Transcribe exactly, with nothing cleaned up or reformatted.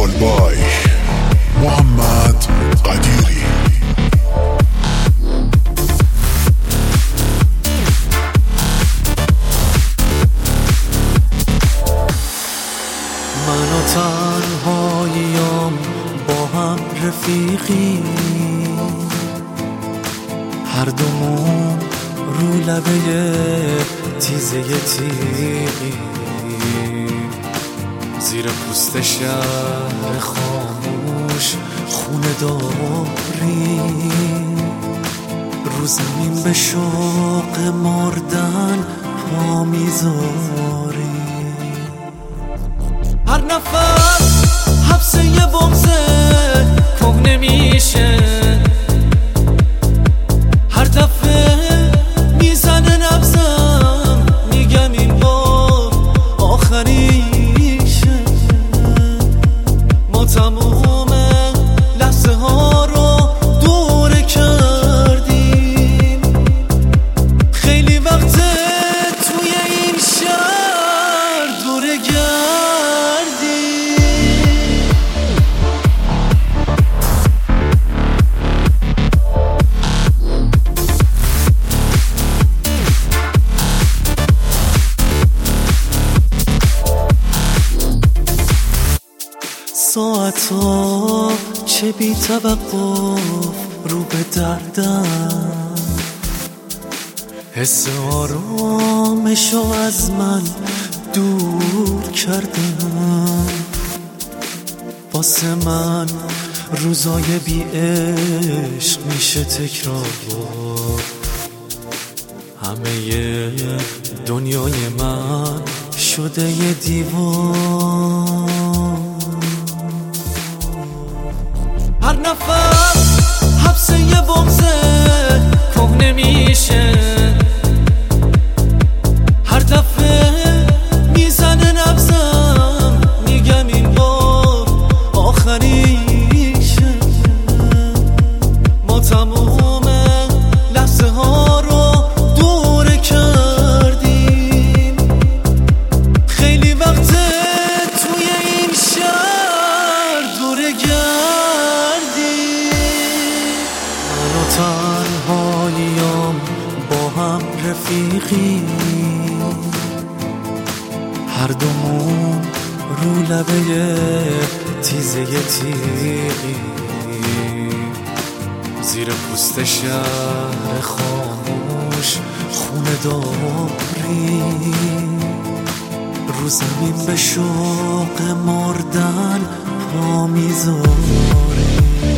بای محمد قدیری. من و تنهاییم با هم رفیقی، هر دومون رو لبه تیزه تیغی، زیر پوست شهر خاموش خونه داری، رو زمین به شوق مردن پا میذاری. هر نفس حبس یه بغضه که نمیشه، هر دفعه میزنه نبضم میگم این بار آخریشه. ما تموم لحظه ها رو دوره کردیم، خیلی وقته توی این شهر دوره گردیم. ساعتا چه بی توقف رو به دردم، حس آرامشو از من دور کردم. واسه من روزای بی عشق میشه تکرار، همه دنیای من شده یه دیوار. هر نفس حبس یه بغضه که نمیشه، هر دفعه میزنه نبضم میگم این بار آخریشه. ما تموم لحظه ها رو دوره کردیم، خیلی وقته توی این شهر دوره تنهاییم با هم رفیقی، هر دومون رو لبه تیزه تیغی، زیر پوست شهر خاموش خونه داری، رو زمین به شوق مردن پا میذاری.